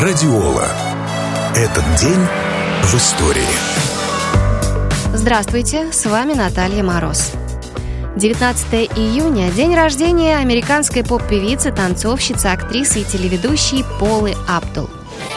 Радиола. Этот день в истории. Здравствуйте, с вами Наталья Мороз. 19 июня – день рождения американской поп-певицы, танцовщицы, актрисы и телеведущей Полы Абдул.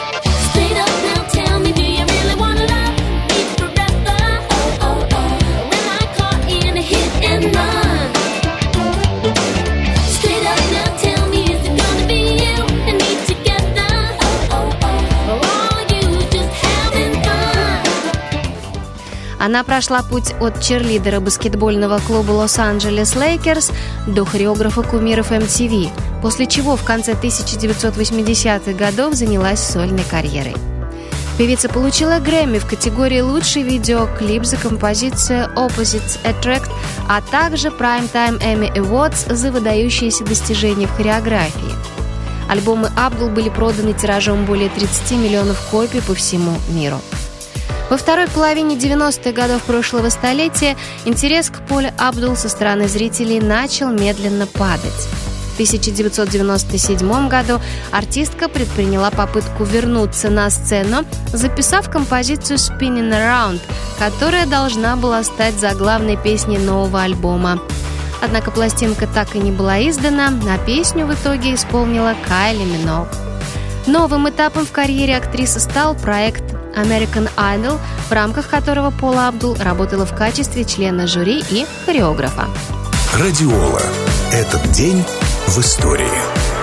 Она прошла путь от черлидера баскетбольного клуба Лос-Анджелес Лейкерс до хореографа кумиров MTV, после чего в конце 1980-х годов занялась сольной карьерой. Певица получила Грэмми в категории «Лучший видеоклип» за композицию «Opposites Attract», а также Primetime Emmy Awards за выдающиеся достижения в хореографии. Альбомы Абдул были проданы тиражом более 30 миллионов копий по всему миру. Во второй половине 90-х годов прошлого столетия интерес к Поле Абдул со стороны зрителей начал медленно падать. В 1997 году артистка предприняла попытку вернуться на сцену, записав композицию «Spinning Around», которая должна была стать заглавной песней нового альбома. Однако пластинка так и не была издана, а песню в итоге исполнила Кайли Миноуг. Новым этапом в карьере актрисы стал проект American Idol, в рамках которого Пола Абдул работала в качестве члена жюри и хореографа. Радиола. Этот день в истории.